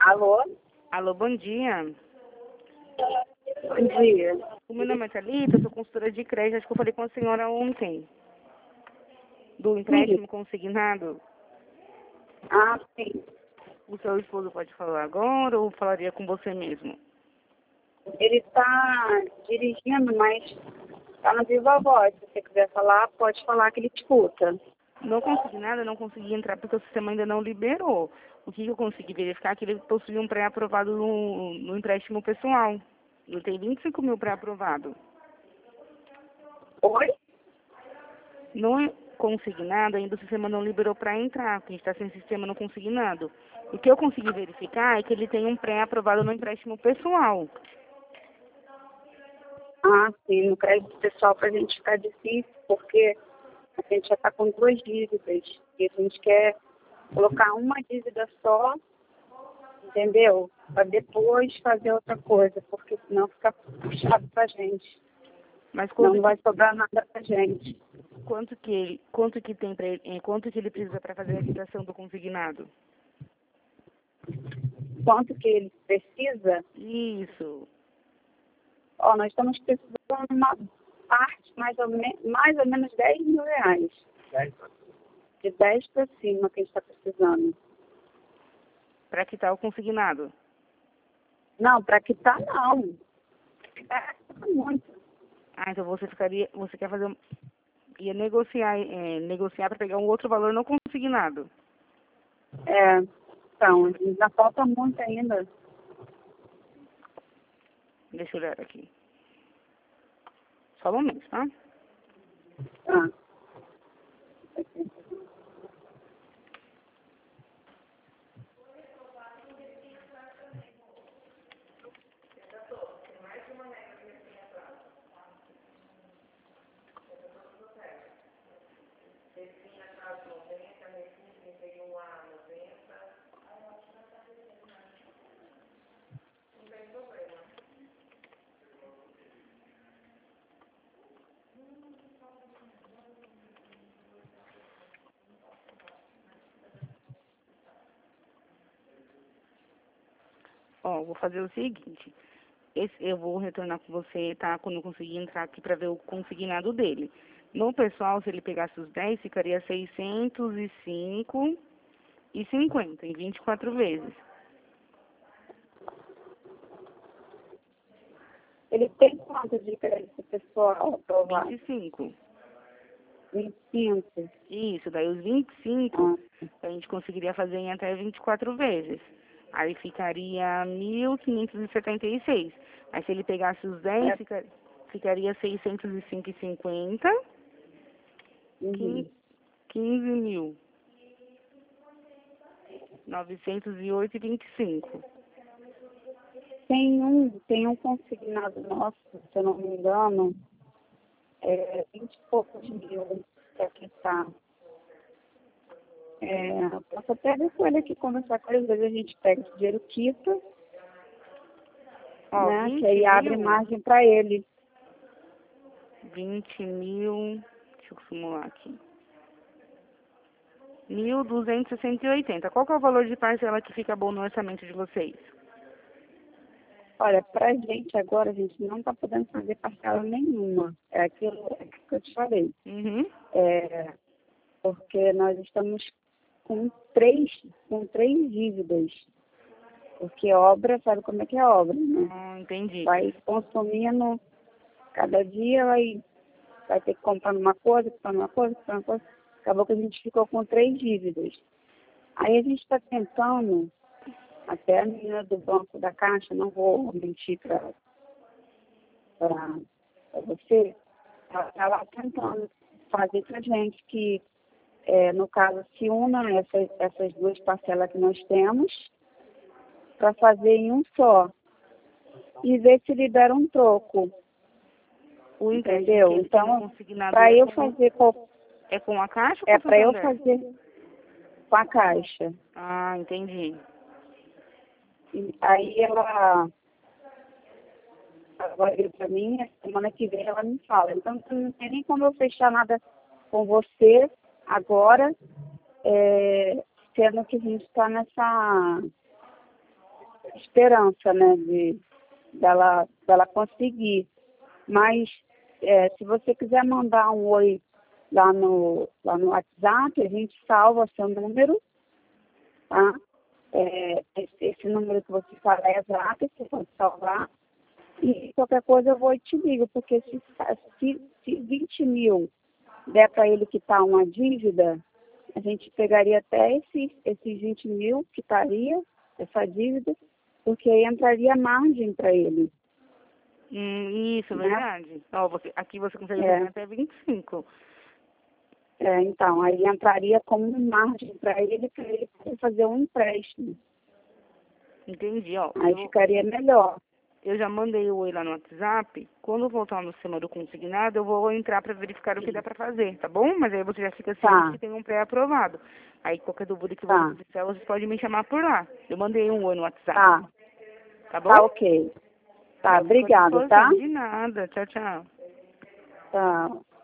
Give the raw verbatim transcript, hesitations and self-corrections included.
Alô? Alô, bom dia. Bom dia. O meu nome é Thalita, eu sou consultora de crédito, acho que eu falei com a senhora ontem, do empréstimo consignado. Ah, sim. O seu esposo pode falar agora ou falaria com você mesmo? Ele está dirigindo, mas está no viva voz. Se você quiser falar, pode falar que ele escuta. Não consegui nada, não consegui entrar porque o sistema ainda não liberou. O que eu consegui verificar é que ele possui um pré-aprovado no, no empréstimo pessoal. Ele tem vinte e cinco mil pré-aprovado. Oi? Não é consignado, ainda o sistema não liberou para entrar, porque a gente está sem sistema não consignado. O que eu consegui verificar é que ele tem um pré-aprovado no empréstimo pessoal. Ah, sim. No crédito pessoal para a gente ficar difícil, porque a gente já está com duas dívidas. E a gente quer colocar uma dívida só, entendeu? Para depois fazer outra coisa, porque senão fica puxado para a gente. Mas Não quanto, vai sobrar nada para a gente. quanto que ele, quanto que tem para ele, eh, quanto que ele precisa para fazer a quitação do consignado? Quanto que ele precisa? Isso. Ó, nós estamos precisando de uma parte, mais ou, me mais ou menos dez mil reais. De dez para cima que a gente está precisando. Para quitar o consignado. Não, para quitar não. Quitar é muito. Ah, então você ficaria, você quer fazer, um- ia negociar, eh, negociar para pegar um outro valor não consignado. É, então, ainda falta muito ainda. Deixa eu olhar aqui. Só um momento, tá? Ah. Ó, vou fazer o seguinte. Esse, eu vou retornar com você, tá? Quando eu conseguir entrar aqui para ver o consignado dele. No pessoal, se ele pegasse os dez, ficaria seiscentos e cinco e cinquenta em vinte e quatro vezes. Ele tem quanto de crédito pessoal aprovado? vinte e cinco. vinte e cinco. Isso, daí os vinte e cinco Ah, a gente conseguiria fazer em até vinte e quatro vezes. Aí ficaria mil quinhentos e setenta e seis. Aí se ele pegasse os dez, é. fica, ficaria seiscentos e cinco e cinquenta, Uhum. quinze mil novecentos e oito e vinte e cinco. Tem um, tem um consignado nosso, se eu não me engano, é vinte e poucos mil para quitar. É, posso até ver com ele aqui, conversar com ele, às vezes a gente pega esse dinheiro, quita, Ó, né, que vinte aí abre mil, margem para ele. vinte mil, deixa eu simular aqui. mil duzentos e sessenta e oitenta. Qual que é o valor de parcela que fica bom no orçamento de vocês? Olha, para a gente agora, a gente não está podendo fazer parcela nenhuma. É aquilo, é aquilo que eu te falei. Uhum. É, porque nós estamos com três, com três dívidas. Porque obra, sabe como é que é obra, né? Ah, entendi. Vai consumindo, cada dia vai, vai ter que comprar uma coisa, comprar uma coisa, comprar uma coisa. Acabou que a gente ficou com três dívidas. Aí a gente está tentando, até a menina do banco da Caixa, não vou mentir para você, ela estava tentando fazer para a gente que, é, no caso, se una essas, essas duas parcelas que nós temos para fazer em um só e ver se libera um troco. O Entendeu? empréstimo que Então, consignado para é eu com, fazer qual- é com a Caixa ou é com o para eu Santander? fazer com a Caixa. Ah, entendi. E aí ela agora para mim, a semana que vem ela me fala. Então não tem nem como eu fechar nada com você agora, é, sendo que a gente está nessa esperança, né, de dela, dela conseguir. Mas é, se você quiser mandar um oi lá no, lá no WhatsApp, a gente salva seu número, tá? É, esse, esse número que você fala é exato, você pode salvar. E qualquer coisa eu vou e te ligo, porque se, se, se vinte mil der para ele quitar uma dívida, a gente pegaria até esses, esses vinte mil, quitaria essa dívida, porque aí entraria margem para ele. Hum, isso, é Né? verdade. Ó, você, aqui você consegue É. pegar até vinte e cinco. É, então, aí entraria como margem para ele, para ele poder fazer um empréstimo. Entendi, ó. Aí Eu, ficaria melhor. eu já mandei o oi lá no WhatsApp. Quando eu voltar no sistema do consignado, eu vou entrar para verificar o que dá para fazer, tá bom? Mas aí você já fica ciente Tá. que tem um pré-aprovado. Aí qualquer dúvida que Tá. você precisar, vocês podem me chamar por lá. Eu mandei um oi no WhatsApp. Tá. Tá bom? Tá, ok. Tá, Eu fico à obrigada, tá? disposição. De nada. Tchau, tchau. Tá.